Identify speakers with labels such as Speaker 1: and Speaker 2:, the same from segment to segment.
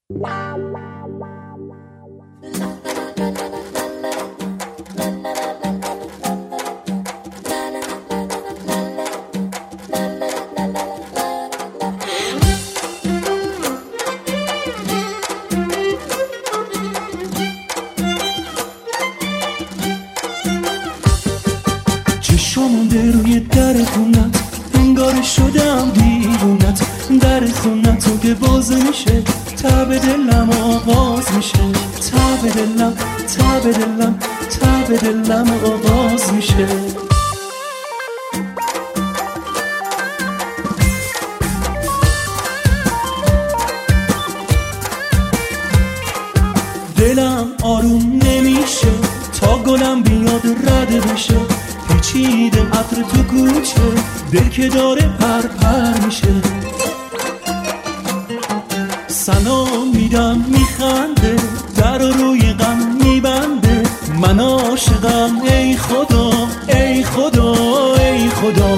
Speaker 1: مونده روی در خونت، انگار شدم دیوونت. در خونت رو که باز میشه، تب دلم آواز میشه. تب دلم، تب دلم، تب دلم آواز میشه. دلم آروم نمیشه تا گلم بیاد رد بشه. پیچیده عطر تو کوچه، دل که داره پر پر میشه. سلام میدم میخنده، در روی غم میبنده. من عاشقم ای خدا، ای خدا، ای خدا.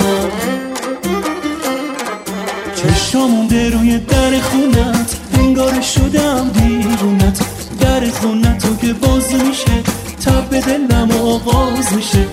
Speaker 1: چشم مونده روی در خونت، انگار شدم دیوونت. در خونت رو که باز میشه، تب دلم آواز میشه.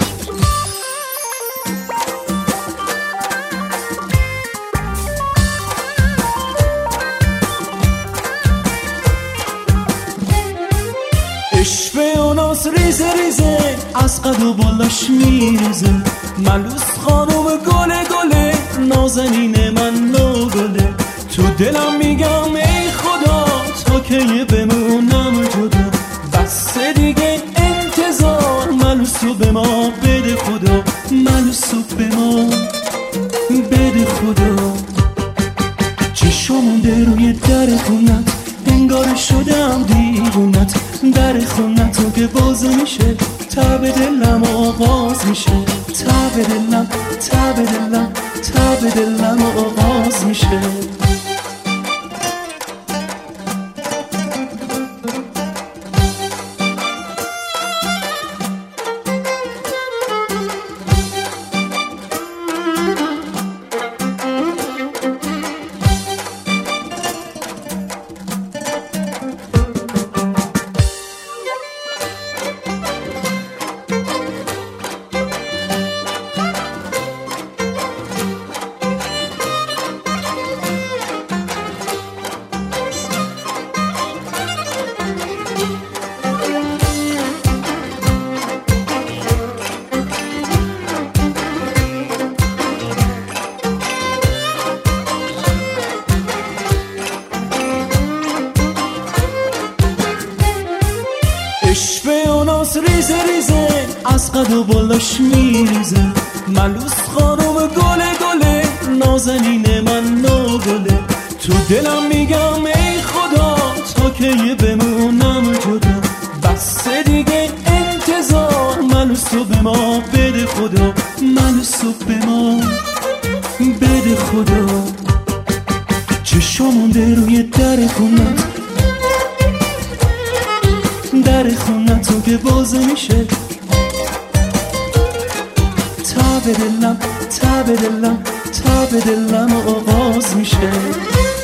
Speaker 1: عشق اوناس ریزه ریزه، از قد و بالاش میریزه. ملوس خانم گله گله، نازنین من نوگله. تو دلم میگم ای خدا، تا که یه بمونم جدا. بس دیگه انتظار، ملوسو به ما بده خدا. ملوسو به ما بده خدا. چشم مونده روی در خونت، انگار شدم دیوونت. در خونت رو که باز میشه، تب دلم آواز میشه. تب دلم، تب دلم، تب دلم آواز میشه. عشق اوناس ریزه ریزه، از قد و بالاش میریزه. ملوس خانم گله گله، نازنین من نوگله. تو دلم میگم ای خدا، تا که یه بمونم جدا. بس دیگه انتظار، ملوسو به ما بده خدا. ملوسو به ما بده خدا. چشم مونده روی در خونت، در خونت رو که باز میشه. تب دلم، تب دلم، تب دلم آواز میشه.